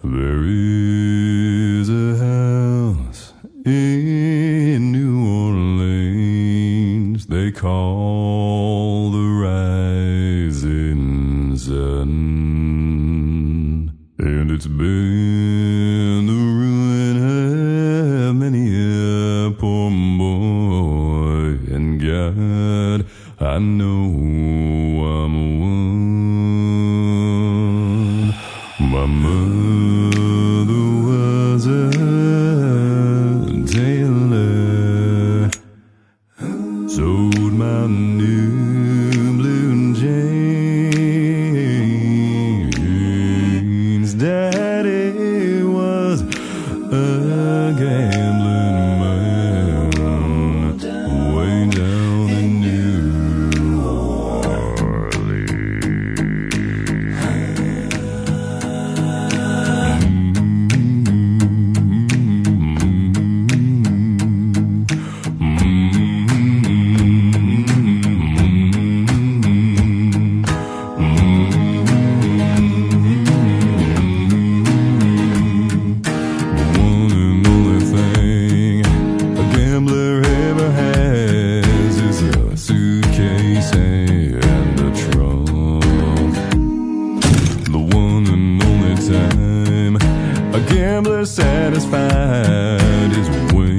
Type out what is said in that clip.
There is a house in New Orleans they call the Rising Sun, and it's been the ruin of many a poor boy, and God, I know I'm one. My mother was a tailor, sewed my new blue jeans. Daddy was a gambling man way down in New suitcase and a trunk. The one and only time a gambler satisfied is when